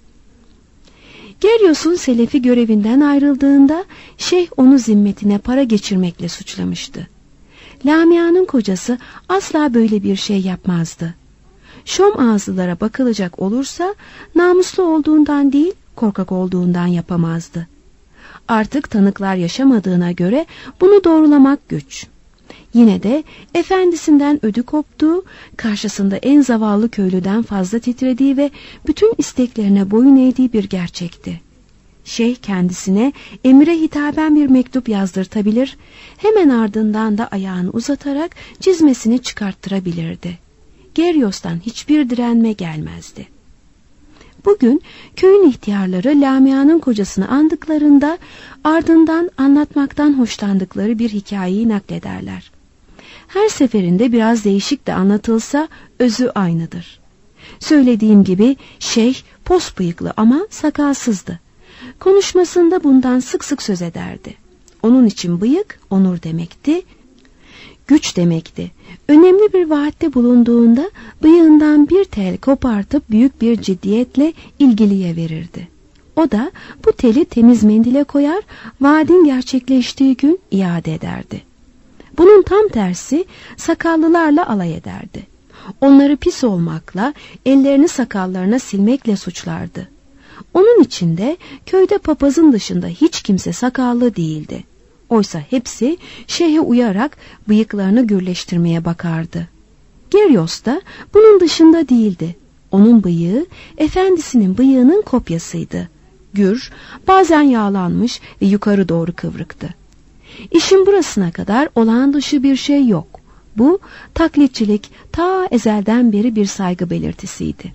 Speaker 2: Gerios'un selefi görevinden ayrıldığında şeyh onu zimmetine para geçirmekle suçlamıştı. Lamia'nın kocası asla böyle bir şey yapmazdı. Şom ağızlılara bakılacak olursa namuslu olduğundan değil korkak olduğundan yapamazdı. Artık tanıklar yaşamadığına göre bunu doğrulamak güç. Yine de efendisinden ödü koptuğu, karşısında en zavallı köylüden fazla titrediği ve bütün isteklerine boyun eğdiği bir gerçekti. Şeyh kendisine emire hitaben bir mektup yazdırtabilir, hemen ardından da ayağını uzatarak cizmesini çıkarttırabilirdi. Gerios'tan hiçbir direnme gelmezdi. Bugün köyün ihtiyarları Lamia'nın kocasını andıklarında ardından anlatmaktan hoşlandıkları bir hikayeyi naklederler. her seferinde biraz değişik de anlatılsa özü aynıdır. Söylediğim gibi şeyh pos bıyıklı ama sakalsızdı. Konuşmasında bundan sık sık söz ederdi. Onun için bıyık onur demekti, güç demekti. Önemli bir vaatte bulunduğunda bıyığından bir tel kopartıp büyük bir ciddiyetle ilgiliye verirdi. O da bu teli temiz mendile koyar, vaadin gerçekleştiği gün iade ederdi. Bunun tam tersi sakallılarla alay ederdi. Onları pis olmakla, ellerini sakallarına silmekle suçlardı. Onun için de köyde papazın dışında hiç kimse sakallı değildi. Oysa hepsi şeyhe uyarak bıyıklarını gürleştirmeye bakardı. Geryos da bunun dışında değildi. Onun bıyığı efendisinin bıyığının kopyasıydı. Gür, bazen yağlanmış ve yukarı doğru kıvrıktı. İşin burasına kadar olağan dışı bir şey yok. Bu taklitçilik ta ezelden beri bir saygı belirtisiydi.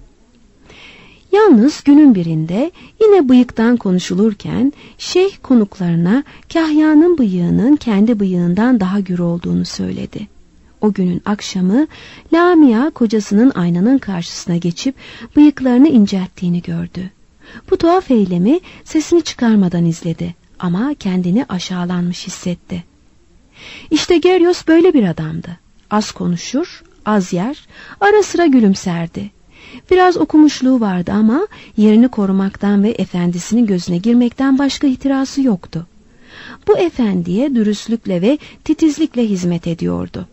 Speaker 2: Yalnız günün birinde yine bıyıktan konuşulurken şeyh konuklarına Kahya'nın bıyığının kendi bıyığından daha gür olduğunu söyledi. O günün akşamı Lamia kocasının aynanın karşısına geçip bıyıklarını incelttiğini gördü. Bu tuhaf eylemi sesini çıkarmadan izledi ama kendini aşağılanmış hissetti. İşte Geryos böyle bir adamdı. Az konuşur, az yer, ara sıra gülümserdi. Biraz okumuşluğu vardı ama yerini korumaktan ve efendisinin gözüne girmekten başka ihtirası yoktu. Bu efendiye dürüstlükle ve titizlikle hizmet ediyordu.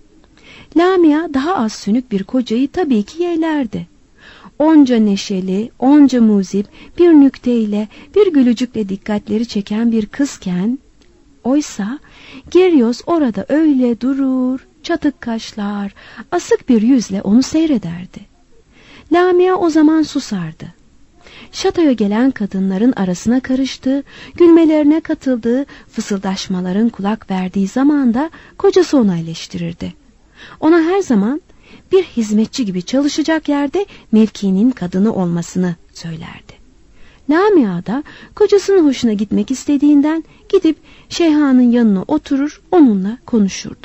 Speaker 2: Lamia daha az sünük bir kocayı tabii ki yeğlerdi. Onca neşeli, onca muzip, bir nükteyle, bir gülücükle dikkatleri çeken bir kızken, oysa Geryos orada öyle durur, çatık kaşlar, asık bir yüzle onu seyrederdi. Lamia o zaman susardı. Şatoya gelen kadınların arasına karıştığı, gülmelerine katıldığı, fısıldaşmaların kulak verdiği zaman da kocası onu eleştirirdi. Ona her zaman bir hizmetçi gibi çalışacak yerde mevkinin kadını olmasını söylerdi. Lamia da kocasının hoşuna gitmek istediğinden gidip şeyhanın yanına oturur, onunla konuşurdu.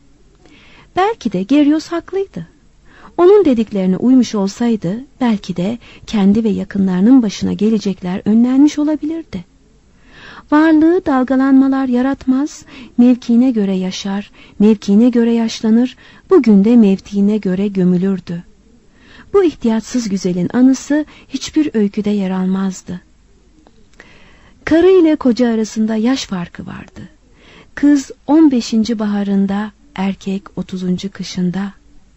Speaker 2: Belki de Geryos haklıydı. Onun dediklerine uymuş olsaydı belki de kendi ve yakınlarının başına gelecekler önlenmiş olabilirdi. Varlığı dalgalanmalar yaratmaz, mevkiine göre yaşar, mevkiine göre yaşlanır, bugün de mevkiine göre gömülürdü. Bu ihtiyatsız güzelin anısı hiçbir öyküde yer almazdı. Karı ile koca arasında yaş farkı vardı. Kız on beşinci baharında, erkek otuzuncu kışında.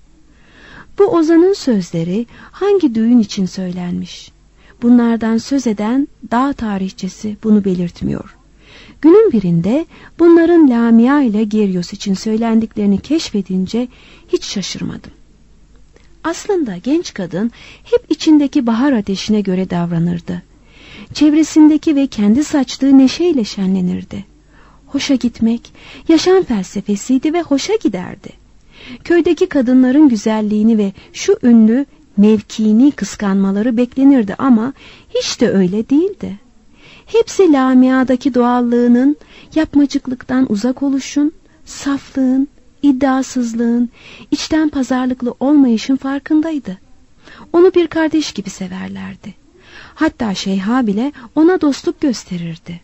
Speaker 2: Bu ozanın sözleri hangi düğün için söylenmiş? Bunlardan söz eden dağ tarihçesi bunu belirtmiyor. Günün birinde bunların Lamia ile Geryos için söylendiklerini keşfedince hiç şaşırmadım. Aslında genç kadın hep içindeki bahar ateşine göre davranırdı. Çevresindeki ve kendi saçtığı neşeyle şenlenirdi. Hoşa gitmek yaşam felsefesiydi ve hoşa giderdi. Köydeki kadınların güzelliğini ve şu ünlü mevkiini kıskanmaları beklenirdi ama hiç de öyle değildi. Hepsi Lamia'daki doğallığının, yapmacıklıktan uzak oluşun, saflığın, iddiasızlığın, içten pazarlıklı olmayışın farkındaydı. Onu bir kardeş gibi severlerdi. Hatta şeyha bile ona dostluk gösterirdi.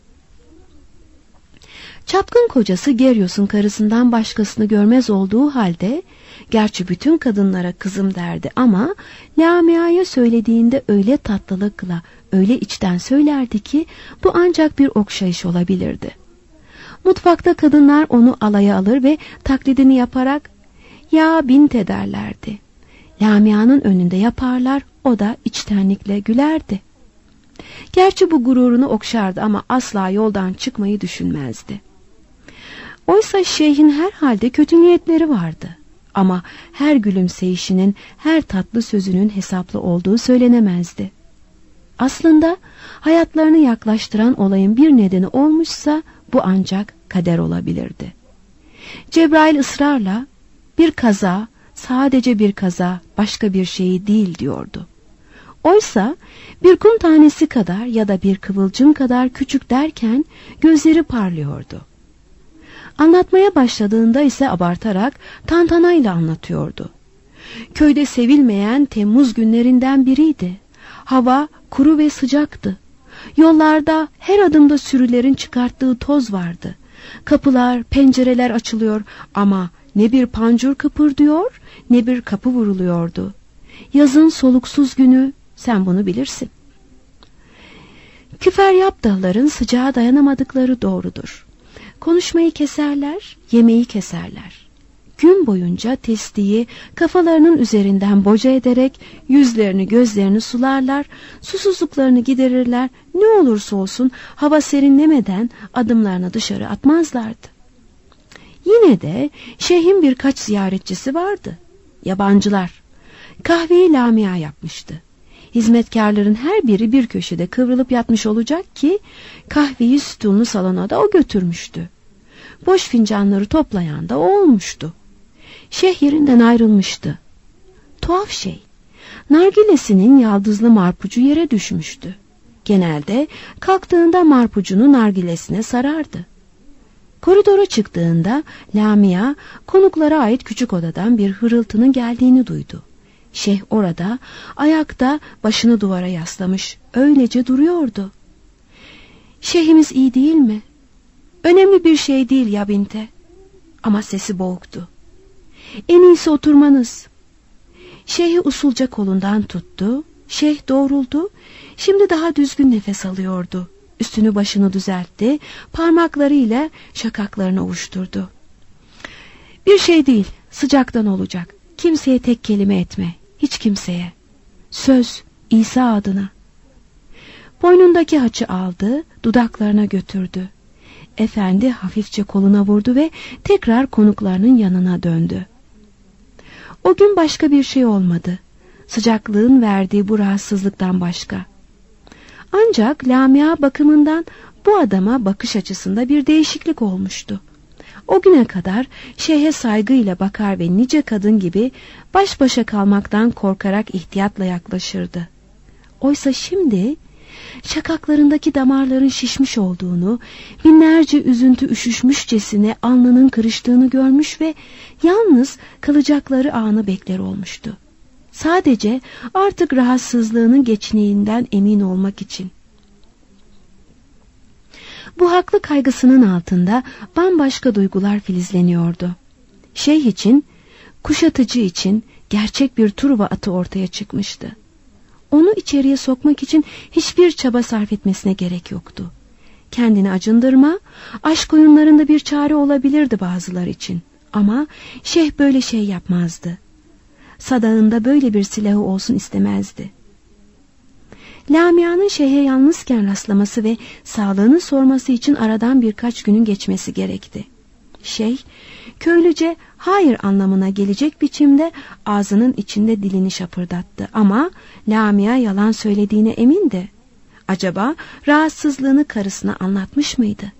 Speaker 2: Çapkın kocası Geryos'un karısından başkasını görmez olduğu halde, gerçi bütün kadınlara kızım derdi ama Lamia'ya söylediğinde öyle tatlılıkla, öyle içten söylerdi ki bu ancak bir okşayış olabilirdi. Mutfakta kadınlar onu alaya alır ve taklidini yaparak ya bint ederlerdi. Lamia'nın önünde yaparlar, o da içtenlikle gülerdi. Gerçi bu gururunu okşardı ama asla yoldan çıkmayı düşünmezdi. Oysa şeyhin herhalde kötü niyetleri vardı. Ama her gülümseyişinin, her tatlı sözünün hesaplı olduğu söylenemezdi. Aslında hayatlarını yaklaştıran olayın bir nedeni olmuşsa bu ancak kader olabilirdi. Cebrail ısrarla bir kaza, sadece bir kaza, başka bir şey değil diyordu. Oysa bir kum tanesi kadar ya da bir kıvılcım kadar küçük derken gözleri parlıyordu. Anlatmaya başladığında ise abartarak tantanayla anlatıyordu. Köyde sevilmeyen Temmuz günlerinden biriydi. Hava kuru ve sıcaktı. Yollarda her adımda sürülerin çıkarttığı toz vardı. Kapılar, pencereler açılıyor ama ne bir pancur kıpırdıyor ne bir kapı vuruluyordu. Yazın soluksuz günü, sen bunu bilirsin. Küferyap dağların sıcağa dayanamadıkları doğrudur. Konuşmayı keserler, yemeği keserler. Gün boyunca testiyi kafalarının üzerinden boca ederek yüzlerini gözlerini sularlar, susuzluklarını giderirler, ne olursa olsun hava serinlemeden adımlarını dışarı atmazlardı. Yine de şeyhin birkaç ziyaretçisi vardı. Yabancılar. Kahveyi Lamia yapmıştı. Hizmetkarların her biri bir köşede kıvrılıp yatmış olacak ki kahveyi sütunlu salona da o götürmüştü. Boş fincanları toplayan da o olmuştu. Şeyh yerinden ayrılmıştı. Tuhaf şey, nargilesinin yaldızlı marpucu yere düşmüştü. Genelde kalktığında marpucunu nargilesine sarardı. Koridora çıktığında Lamia konuklara ait küçük odadan bir hırıltının geldiğini duydu. Şeyh orada ayakta başını duvara yaslamış öylece duruyordu. Şeyhimiz iyi değil mi? Önemli bir şey değil ya binte. Ama sesi boğuktu. En iyisi oturmanız. Şeyhi usulca kolundan tuttu. Şeyh doğruldu. Şimdi daha düzgün nefes alıyordu. Üstünü başını düzeltti. Parmaklarıyla şakaklarını ovuşturdu. Bir şey değil, sıcaktan olacak. Kimseye tek kelime etme. Hiç kimseye. Söz İsa adına. Boynundaki haçı aldı, dudaklarına götürdü. Efendi hafifçe koluna vurdu ve tekrar konuklarının yanına döndü. O gün başka bir şey olmadı. Sıcaklığın verdiği bu rahatsızlıktan başka. Ancak Lamia bakımından bu adama bakış açısında bir değişiklik olmuştu. O güne kadar şeyhe saygıyla bakar ve nice kadın gibi baş başa kalmaktan korkarak ihtiyatla yaklaşırdı. Oysa şimdi şakaklarındaki damarların şişmiş olduğunu, binlerce üzüntü üşüşmüşçesine alnının kırıştığını görmüş ve yalnız kalacakları anı bekler olmuştu. Sadece artık rahatsızlığının geçtiğinden emin olmak için. Bu haklı kaygısının altında bambaşka duygular filizleniyordu. Şeyh için, kuşatıcı için gerçek bir turva atı ortaya çıkmıştı. Onu içeriye sokmak için hiçbir çaba sarf etmesine gerek yoktu. Kendini acındırma, aşk oyunlarında bir çare olabilirdi bazılar için. Ama şeyh böyle şey yapmazdı. Sadağında böyle bir silahı olsun istemezdi. Lamia'nın şeyhe yalnızken rastlaması ve sağlığını sorması için aradan birkaç günün geçmesi gerekti. Şeyh, köylüce hayır anlamına gelecek biçimde ağzının içinde dilini şapırdattı ama Lamia yalan söylediğine emindi. Acaba rahatsızlığını karısına anlatmış mıydı?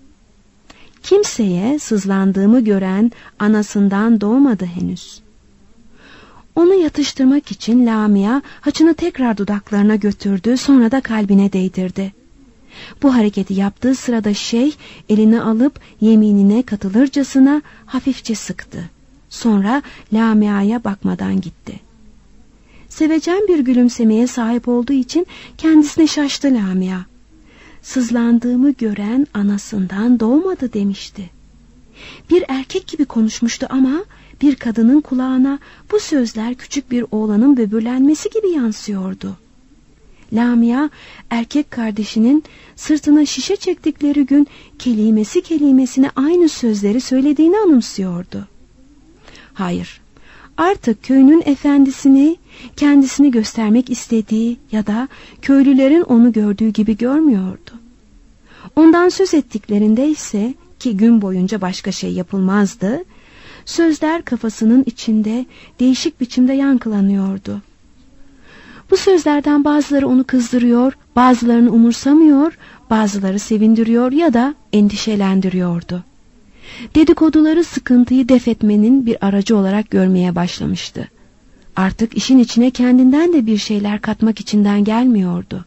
Speaker 2: Kimseye sızlandığımı gören anasından doğmadı henüz. Onu yatıştırmak için Lamia haçını tekrar dudaklarına götürdü, sonra da kalbine değdirdi. Bu hareketi yaptığı sırada şeyh elini alıp yeminine katılırcasına hafifçe sıktı. Sonra Lamia'ya bakmadan gitti. Sevecen bir gülümsemeye sahip olduğu için kendisine şaştı Lamia. Sızlandığımı gören anasından doğmadı demişti. Bir erkek gibi konuşmuştu ama bir kadının kulağına bu sözler küçük bir oğlanın böbürlenmesi gibi yansıyordu. Lamia erkek kardeşinin sırtına şişe çektikleri gün kelimesi kelimesine aynı sözleri söylediğini anımsıyordu. Hayır, artık köyünün efendisini kendisini göstermek istediği ya da köylülerin onu gördüğü gibi görmüyordu. Ondan söz ettiklerinde ise, ki gün boyunca başka şey yapılmazdı, sözler kafasının içinde değişik biçimde yankılanıyordu. Bu sözlerden bazıları onu kızdırıyor, bazılarını umursamıyor, bazıları sevindiriyor ya da endişelendiriyordu. Dedikoduları sıkıntıyı def etmenin bir aracı olarak görmeye başlamıştı. Artık işin içine kendinden de bir şeyler katmak içinden gelmiyordu.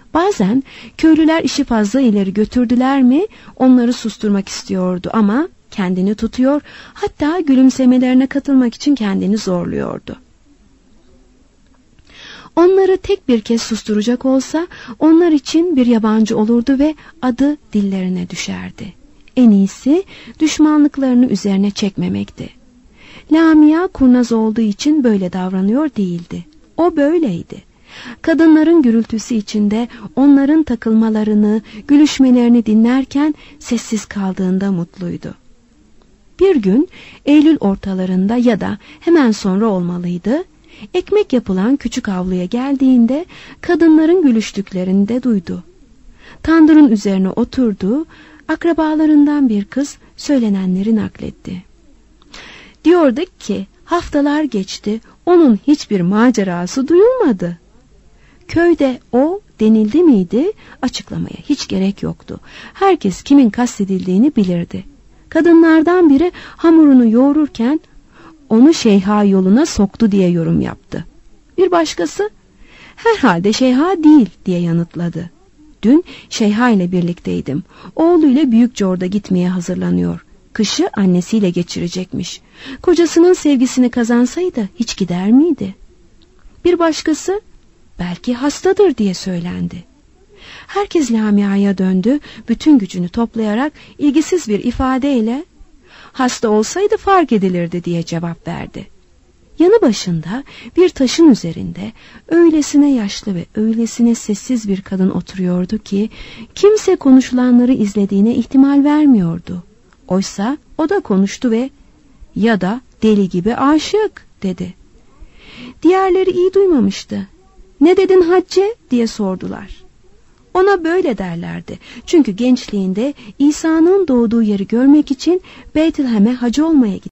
Speaker 2: Bazen köylüler işi fazla ileri götürdüler mi onları susturmak istiyordu ama kendini tutuyor, hatta gülümsemelerine katılmak için kendini zorluyordu. Onları tek bir kez susturacak olsa onlar için bir yabancı olurdu ve adı dillerine düşerdi. En iyisi düşmanlıklarını üzerine çekmemekti. Lamia kurnaz olduğu için böyle davranıyor değildi. O böyleydi. Kadınların gürültüsü içinde onların takılmalarını, gülüşmelerini dinlerken sessiz kaldığında mutluydu. Bir gün Eylül ortalarında ya da hemen sonra olmalıydı, ekmek yapılan küçük avluya geldiğinde kadınların gülüştüklerini de duydu. Tandırın üzerine oturdu, akrabalarından bir kız söylenenleri nakletti. Diyorduk ki haftalar geçti, onun hiçbir macerası duyulmadı. Köyde o denildi miydi, açıklamaya hiç gerek yoktu. Herkes kimin kastedildiğini bilirdi. Kadınlardan biri hamurunu yoğururken onu Şeyha yoluna soktu diye yorum yaptı. Bir başkası herhalde Şeyha değil diye yanıtladı. Dün Şeyha ile birlikteydim. Oğluyla Büyükçor'da gitmeye hazırlanıyor. Kışı annesiyle geçirecekmiş. Kocasının sevgisini kazansaydı hiç gider miydi? Bir başkası belki hastadır diye söylendi. Herkes Lamia'ya döndü, bütün gücünü toplayarak ilgisiz bir ifadeyle hasta olsaydı fark edilirdi diye cevap verdi. Yanı başında bir taşın üzerinde öylesine yaşlı ve öylesine sessiz bir kadın oturuyordu ki kimse konuşulanları izlediğine ihtimal vermiyordu. Oysa o da konuştu ve ya da deli gibi aşık dedi. Diğerleri iyi duymamıştı. Ne dedin Hacce diye sordular. Ona böyle derlerdi. Çünkü gençliğinde İsa'nın doğduğu yeri görmek için Beytlehem'e hacı olmaya gitti.